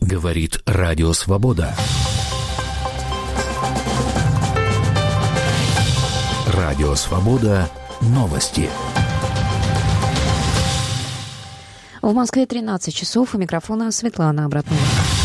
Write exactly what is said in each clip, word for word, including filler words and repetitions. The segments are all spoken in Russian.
Говорит Радио Свобода. Радио Свобода. Новости. В Москве тринадцать часов. У микрофона Светлана Обратнова.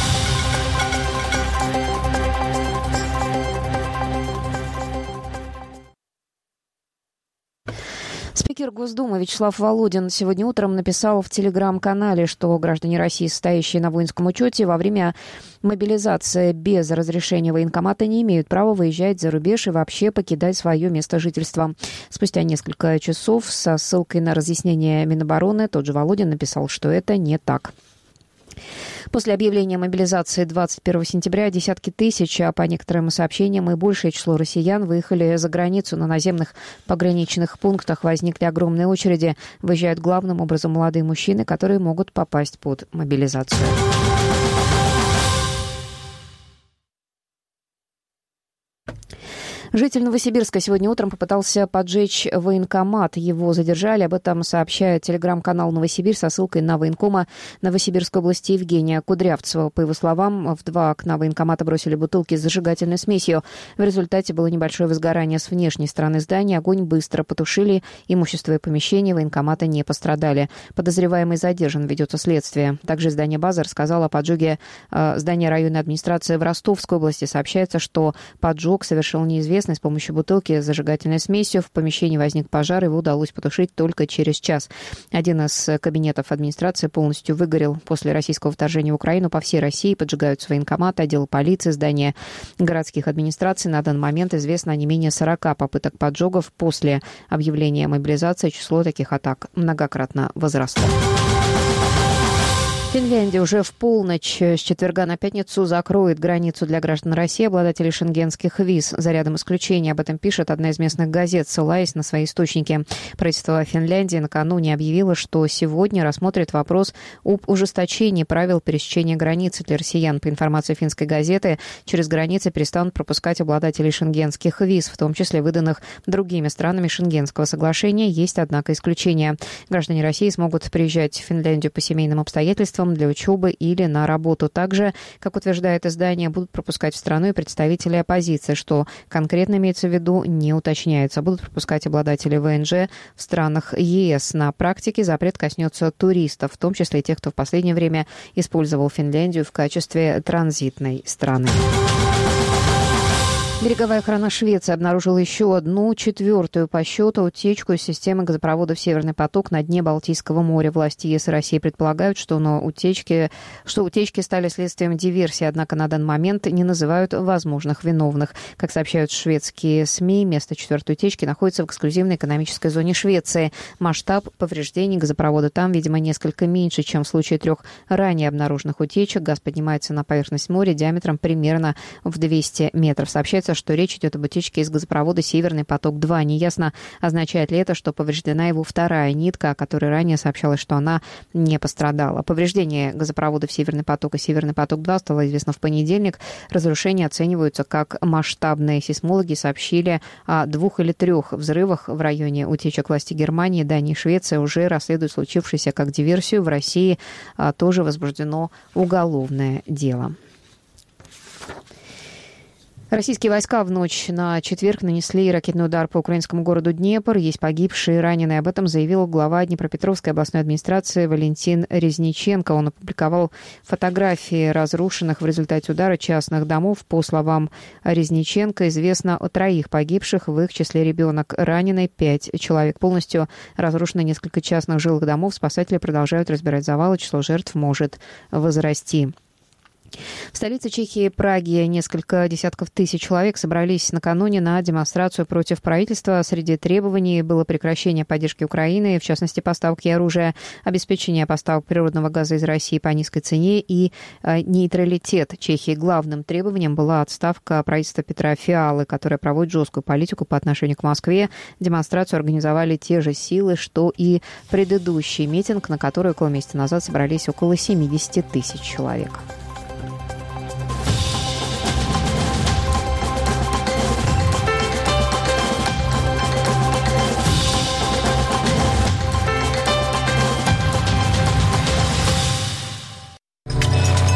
Спикер Госдумы Вячеслав Володин сегодня утром написал в телеграм-канале, что граждане России, стоящие на воинском учете, во время мобилизации без разрешения военкомата не имеют права выезжать за рубеж и вообще покидать свое место жительства. Спустя несколько часов со ссылкой на разъяснение Минобороны тот же Володин написал, что это не так. После объявления мобилизации двадцать первого сентября десятки тысяч, а по некоторым сообщениям и большее число россиян выехали за границу. На наземных пограничных пунктах возникли огромные очереди. Выезжают главным образом молодые мужчины, которые могут попасть под мобилизацию. Житель Новосибирска сегодня утром попытался поджечь военкомат. Его задержали. Об этом сообщает телеграм-канал «Новосибирск» со ссылкой на военкома Новосибирской области Евгения Кудрявцева. По его словам, в два окна военкомата бросили бутылки с зажигательной смесью. В результате было небольшое возгорание с внешней стороны здания. Огонь быстро потушили. Имущество и помещения военкомата не пострадали. Подозреваемый задержан. Ведется следствие. Также издание «База» рассказало о поджоге э, здания районной администрации в Ростовской области. Сообщается, что поджог совершил неизвестный. С помощью бутылки с зажигательной смесью в помещении возник пожар, его удалось потушить только через час. Один из кабинетов администрации полностью выгорел. После российского вторжения в Украину по всей России поджигаются военкоматы, отделы полиции, здания городских администраций. На данный момент известно о не менее сорока попыток поджогов. После объявления мобилизации число таких атак многократно возросло. Финляндия уже в полночь с четверга на пятницу закроет границу для граждан России, обладателей шенгенских виз. За рядом исключений. Об этом пишет одна из местных газет, ссылаясь на свои источники. Правительство Финляндии накануне объявило, что сегодня рассмотрит вопрос об ужесточении правил пересечения границы для россиян. По информации финской газеты, через границы перестанут пропускать обладателей шенгенских виз, в том числе выданных другими странами Шенгенского соглашения. Есть, однако, исключения. Граждане России смогут приезжать в Финляндию по семейным обстоятельствам, для учебы или на работу. Также, как утверждает издание, будут пропускать в страну и представители оппозиции, что конкретно имеется в виду, не уточняется. Будут пропускать обладатели ВНЖ в странах ЕС. На практике запрет коснется туристов, в том числе и тех, кто в последнее время использовал Финляндию в качестве транзитной страны. Береговая охрана Швеции обнаружила еще одну, четвертую по счету, утечку из системы газопроводов «Северный поток» на дне Балтийского моря. Власти ЕС и России предполагают, что, на утечке, что утечки стали следствием диверсии, однако на данный момент не называют возможных виновных. Как сообщают шведские СМИ, место четвертой утечки находится в эксклюзивной экономической зоне Швеции. Масштаб повреждений газопровода там, видимо, несколько меньше, чем в случае трех ранее обнаруженных утечек. Газ поднимается на поверхность моря диаметром примерно в двести метров. Сообщается, что речь идет об утечке из газопровода «Северный поток-два». Неясно, означает ли это, что повреждена его вторая нитка, о которой ранее сообщалось, что она не пострадала. Повреждение газопроводов «Северный поток» и «Северный поток-два» стало известно в понедельник. Разрушения оцениваются как масштабные. Сейсмологи сообщили о двух или трех взрывах в районе утечек. Власти Германии, Дании и Швеции уже расследуют случившееся как диверсию. В России тоже возбуждено уголовное дело. Российские войска в ночь на четверг нанесли ракетный удар по украинскому городу Днепр. Есть погибшие и раненые. Об этом заявил глава Днепропетровской областной администрации Валентин Резниченко. Он опубликовал фотографии разрушенных в результате удара частных домов. По словам Резниченко, известно о троих погибших, в их числе ребенок. Ранены пять человек. Полностью разрушено несколько частных жилых домов. Спасатели продолжают разбирать завалы. Число жертв может возрасти. В столице Чехии, Праге, несколько десятков тысяч человек собрались накануне на демонстрацию против правительства. Среди требований было прекращение поддержки Украины, в частности, поставки оружия, обеспечение поставок природного газа из России по низкой цене и э, нейтралитет Чехии. Главным требованием была отставка правительства Петра Фиалы, которое проводит жесткую политику по отношению к Москве. Демонстрацию организовали те же силы, что и предыдущий митинг, на который около месяца назад собрались около семьдесят тысяч человек.